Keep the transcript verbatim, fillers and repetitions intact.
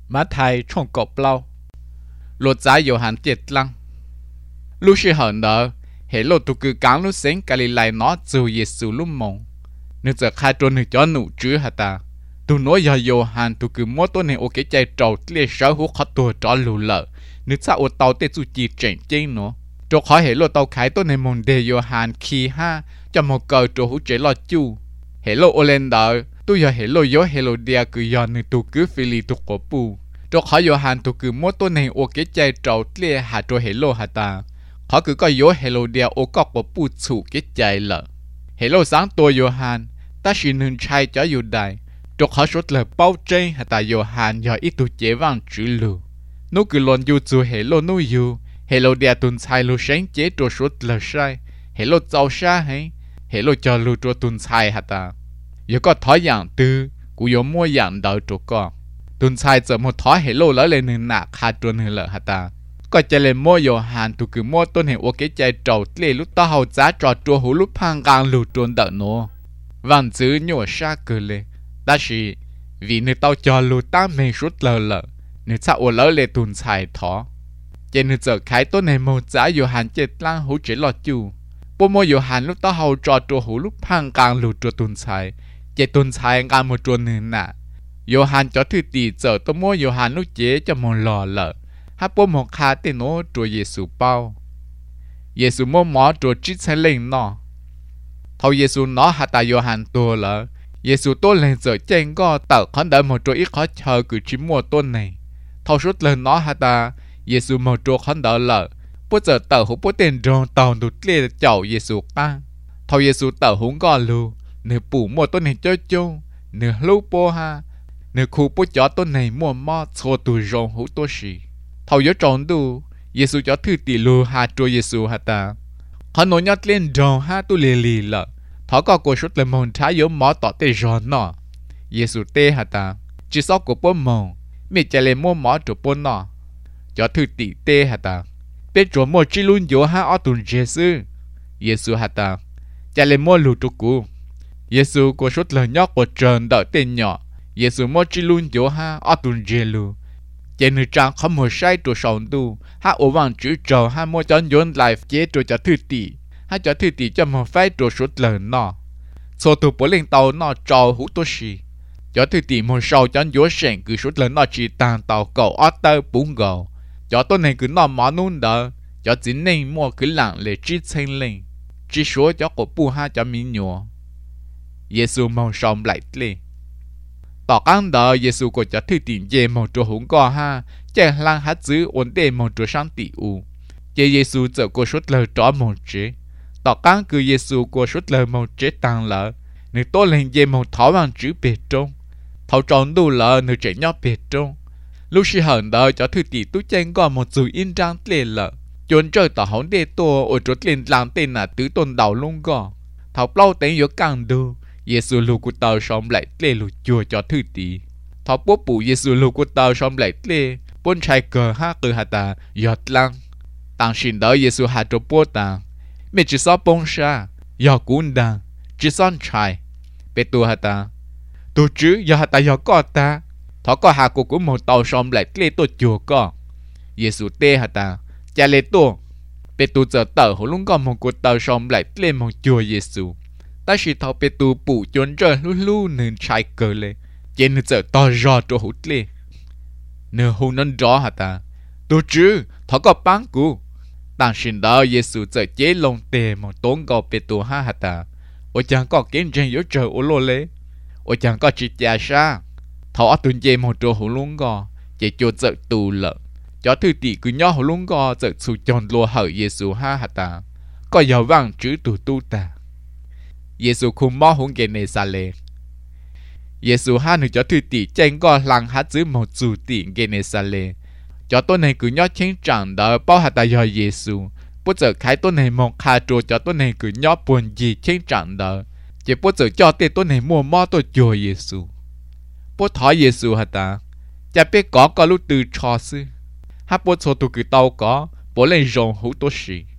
má thai trong cọp lâu lột giá dầu hàn tiệt lăng lúc khi hận nợ hệ lột tụ cứ cắn lúc sáng cả lì lại nó dù Giêsu lúc mộng nếu giờ khai trôn thì cho nụ chứ hả ta tụ nói giờ dầu hàn tụ cứ mua tôi này ok chạy trâu lê sáu hút khó tua cho lù lợ nếu sao ô tàu tê chú chỉ chỉnh chỉnh nữa cho khỏi hệ lột tàu khai tôi này mong đề dầu hàn khi ha cho một cờ cho hút chế lo chu hệ lột ô lên đợi tôi giờ hệ lột gió hệ lột đia cứ giờ nếu tụ cứ phi lì tụ cổ pu cho khỏi dầu hàn tụ cứ mua tôi này ok chạy trâu lê hà cho hệ lột hả ta họ cứ có dấu hello dia ô cọc bộ bút chủ cái chạy lợ hello sáng tôi Johan ta chỉ nên trai cho yêu đại cho họ số lời bao chơi hay ta Johan giờ ít tu chế vang chữ lù nó cứ luôn yêu chủ hello nó yêu hello dia tuần sai lu sáng chế cho số lời sai hello giàu sa hay hello cho lu cho tuần sai hay ta giờ có thói dạng tư cũng có mua dạng đợi cho con tuần sai giờ một thói hello lấy lên nền nạc hai tuần hay lợ hay taก็จะเลยมั่วโยฮันตุคือมั่วต้นเหตุโอเคใจโจทย์เลยลุตตาเขาจ้าจอดตัวหูลุพังกลางหลุดจนเดโนวันซื้อหนัวชาเกินเลยแต่สิvìนึกเต้าจอลุตั้งเมชุดเลอเลยนึกจะอวดเลอเลยตุนชายท้อเจนึกจะขายต้นเหตุมั่วจ้าโยฮันเจ็ดล่างหูเจหลอดจูปมั่วโยฮันลุตตาเขาจอดตัวหูลุพังกลางหลุดตัวตุนชายเจตุนชายกลางมั่วจนหนึ่งน่ะโยฮันจอดถือตีเจอตัวมั่วโยฮันลุเจจะมองหล่อเลยฮับปมองคาเตโนตัวเยซูเป้าเยซูมอมอตัวจิตเซเลงนอเท่าเยซูนอฮัตตาโยฮันตัวละเยซูตัวเลงเจอเจงก็เต่าขันเดิมหมดตัวอีกขอเชอคือชิมัวต้นในเท่าชุดเลยนอฮัตตาเยซูหมดตัวขันเดิมละปุ๊เจอเต่าหุบปุ๊เต็นจงเต่าดุดเลี้ยเจ้าเยซูก้าเท่าเยซูเต่าหุงก็ลูเนื้อปู่มัวต้นในเจ้าจงเนื้อลูกโปฮาเนื้อคูปุ๊จ่อต้นในมัวมอโซตูจงหุตัวชีเท่าเยอะจงดูเยซูจะถือตีลูหาตัวเยซูฮัตตาขนมยัดเล่นจงหาตัวเลลีละเท่าก็กชุดเลยมองท้ายยมหมอต่อเตจอนนอเยซูเตฮัตตาจิซอกกูป้นมองไม่จะเลยมัวหมอตัวป้นนอจะถือตีเตฮัตตาเป็นจวนมัวจิลุนโยหาอตุนเจซูเยซูฮัตตาจะเลยมัวลูตุกูเยซูกชุดเลยยอกกเจนเดอเตนหยอเยซูมัวจิลุนโยหาอตุนเจลูเจนึกจังเขาหมดใช้ตัวสองดูฮะโอวังจื้อเจ้าฮะมัวจอนย้อนไลฟ์เจตัวจะถือตีฮะจะถือตีจะมาไฟตัวชุดเลยนอโซตัวปลิงเตานอจอหูตัวชีจะถือตีมัวเศร้าจอนย้อนเสียงคือชุดเลยนอจีตางเตาเก่าออเตอร์ปุ้งเก่าจะตัวไหนคือนอหมอนุ่นเดอจะจีนนี่มัวคือหลังเลยจีเชงลิงจีชัวจะกบปูฮะจะมีหนัวเยซูมัวชอมไหลเลยต่อกันเดอเยซูก็จะถือตีเยมตัวหงก็ฮะเจ้าลังฮัดซื้อวันเดมตัวช่างตีอูเจเยซูจะก็ชุดเลยจอมงเจต่อกันคือเยซูก็ชุดเลยมงเจตังเลยนึกตัวเล่นเยมท้าวันจื้อเปจงเท่าจอนดูเลยนึกเจย่อเปจงลูกชิหันเดอจะถือตีตู้เจงก็มงจูอินจังเตลเลยจนเจอต่อหงเดตัวอดจุดเล่นหลังเต้นน่ะตื้อต้นดาวลงก็เท่าเปล่าเต้นยกกังดูเยซูลูกุตาชอมไหลเตลลูจัวจอถือตีทอปุ๊บปู่เยซูลูกุตาชอมไหลเตลป้นชายเกอห้าเกอหาตายอดลังต่างชินเดอเยซูหาตัวปวดต่างไม่จิซอปงชายอกุนดังจิซอนชายเป็นตัวหาตาตัวจื้อยอหาตายอกอตาทอก็หากุกุมตาชอมไหลเตลตัวจัวก็เยซูเตหาตาจะเลตัวเป็นตัวเจอเตอหัวลุงก็มงกุตาชอมไหลเตลมงจัวเยซูแต่สิเท่าเป็นตัวปู่จนเจอลู่ลู่หนึ่งชายเกิดเลยเจนเจอต่อรอตัวหุ่นเลยเนื้อหุ่นนั้นรอหาตาตัวจื้อเขาก็ปังกูต่างสินดาเยซูเจอเจลงเตะมองต้นก็เป็นตัวห้าหาตาโอจังก็เก่งจังยศเจอโอโลเลโอจังก็จิตยาชาเขาเอาตุนเจมองตัวหุ่นลุงก็เจโจเจอตูเลยจอถือตีกุญย่อหุ่นลุงก็เจอสุจนลัวเหยเยซูห้าหาตาก็อย่าว่างจื้อตัวตู้ตาเยซูคุมมอหงเกเนซาเลเยซูห้าหนึ่งจอถือตีเจงก็หลังฮัดซื้อหมดจูตีเกเนซาเลจอต้นในกุญย่อเชิงจังเดอเป้าหัตยอเยซูปุ๊เจอขายต้นในมองคาโจจอต้นในกุญย่อปวนยีเชิงจังเดอเจ็บปุ๊เจอจอเตต้นในมัวมอตัวโยเยซูปุ๊ถอยเยซูฮัตตาจะไปก่อก็รู้ตื่นชอซื้อฮับปุ๊โซตุกุเตาก่อปุ๊เล่นจงหูตัวสี